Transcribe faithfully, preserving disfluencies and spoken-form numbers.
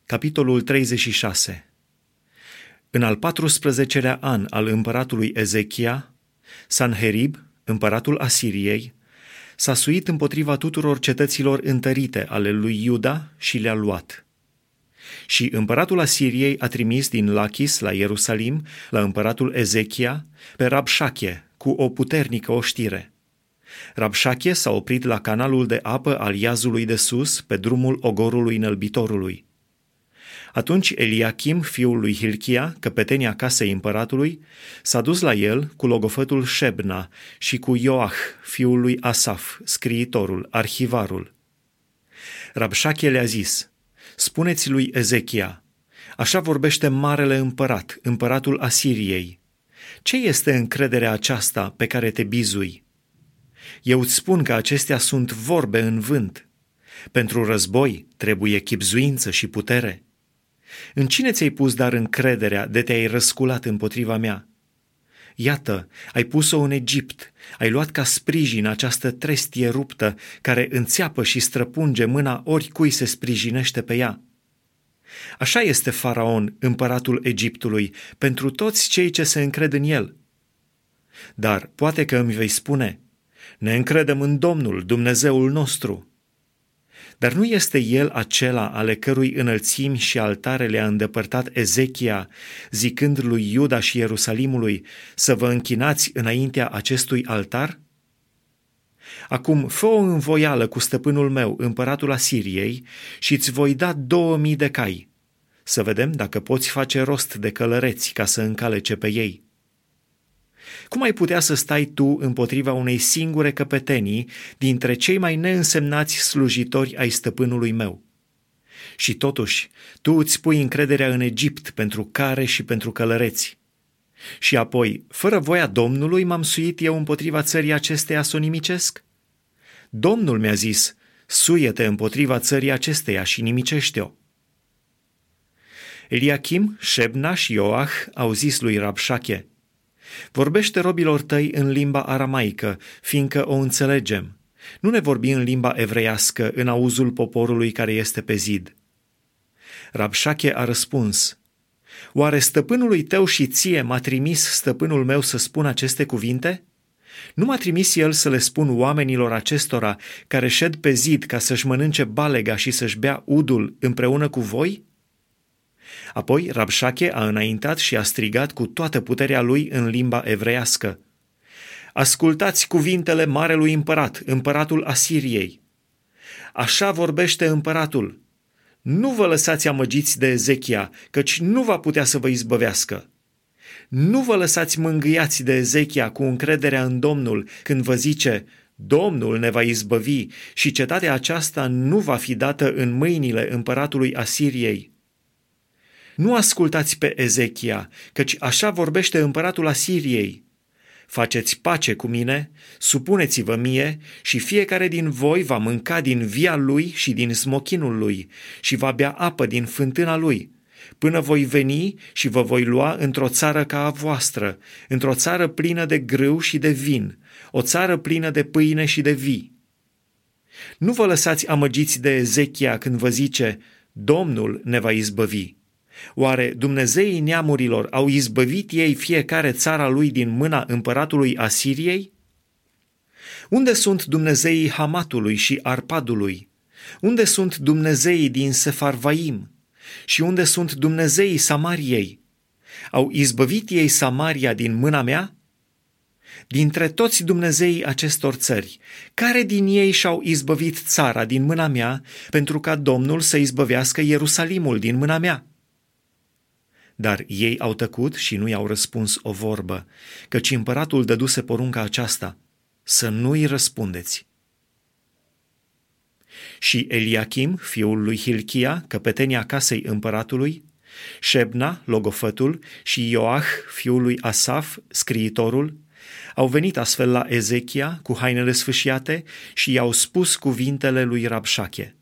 Capitolul treizeci și șase. În al patrusprezecelea an al împăratului Ezechia, Sanherib, împăratul Asiriei, s-a suit împotriva tuturor cetăților întărite ale lui Iuda și le-a luat. Și împăratul Asiriei a trimis din Lachis la Ierusalim, la împăratul Ezechia, pe Rabșache cu o puternică oștire. Rabșache s-a oprit la canalul de apă al Iazului de sus, pe drumul ogorului Nălbitorului. Atunci Eliachim, fiul lui Hilchia, căpetenia casei împăratului, s-a dus la el cu logofătul Șebna și cu Ioah, fiul lui Asaf, scriitorul, arhivarul. Rabșache le-a zis: spuneți lui Ezechia, așa vorbește marele împărat, împăratul Asiriei. Ce este încrederea aceasta pe care te bizui? Eu îți spun că acestea sunt vorbe în vânt. Pentru război trebuie chibzuință și putere. În cine ți-ai pus dar încrederea de te-ai răsculat împotriva mea? Iată, ai pus-o în Egipt, ai luat ca sprijin această trestie ruptă care înțeapă și străpunge mâna oricui se sprijinește pe ea. Așa este Faraon, împăratul Egiptului, pentru toți cei ce se încred în el. Dar poate că îmi vei spune: ne încredem în Domnul, Dumnezeul nostru. Dar nu este el acela ale cărui înălțimi și altare le-a îndepărtat Ezechia, zicând lui Iuda și Ierusalimului să vă închinați înaintea acestui altar? Acum fă o învoială cu stăpânul meu, împăratul Asiriei, și îți voi da două mii de cai. Să vedem dacă poți face rost de călăreți ca să încalece pe ei. Cum ai putea să stai tu împotriva unei singure căpetenii dintre cei mai neînsemnați slujitori ai stăpânului meu? Și totuși, tu îți pui încrederea în Egipt pentru care și pentru călăreți. Și apoi, fără voia Domnului m-am suit eu împotriva țării acesteia să o nimicesc? Domnul mi-a zis: suie-te împotriva țării acesteia și nimicește-o. Eliachim, Șebna și Ioah au zis lui Rabșache: vorbește robilor tăi în limba aramaică, fiindcă o înțelegem. Nu ne vorbi în limba evreiască, în auzul poporului care este pe zid. Rabșache a răspuns: oare stăpânului tău și ție m-a trimis stăpânul meu să spun aceste cuvinte? Nu m-a trimis el să le spun oamenilor acestora care șed pe zid ca să-și mănânce balega și să-și bea udul împreună cu voi? Apoi Rabșache a înaintat și a strigat cu toată puterea lui în limba evreiască: ascultați cuvintele marelui împărat, împăratul Asiriei. Așa vorbește împăratul: nu vă lăsați amăgiți de Ezechia, căci nu va putea să vă izbăvească. Nu vă lăsați mângâiați de Ezechia cu încrederea în Domnul când vă zice: Domnul ne va izbăvi și cetatea aceasta nu va fi dată în mâinile împăratului Asiriei. Nu ascultați pe Ezechia, căci așa vorbește împăratul Asiriei. Faceți pace cu mine, supuneți-vă mie și fiecare din voi va mânca din via lui și din smochinul lui și va bea apă din fântâna lui, până voi veni și vă voi lua într-o țară ca a voastră, într-o țară plină de grâu și de vin, o țară plină de pâine și de vii. Nu vă lăsați amăgiți de Ezechia când vă zice: Domnul ne va izbăvi. Oare Dumnezeii neamurilor au izbăvit ei fiecare țara lui din mâna împăratului Asiriei? Unde sunt Dumnezeii Hamatului și Arpadului? Unde sunt Dumnezeii din Sefarvaim? Și unde sunt Dumnezeii Samariei? Au izbăvit ei Samaria din mâna mea? Dintre toți Dumnezeii acestor țări, care din ei și-au izbăvit țara din mâna mea, pentru ca Domnul să izbăvească Ierusalimul din mâna mea? Dar ei au tăcut și nu i-au răspuns o vorbă, căci împăratul dăduse porunca aceasta: să nu-i răspundeți. Și Eliachim, fiul lui Hilchia, căpetenia casei împăratului, Șebna, logofătul, și Ioah, fiul lui Asaf, scriitorul, au venit astfel la Ezechia cu hainele sfâșiate și i-au spus cuvintele lui Rabșache.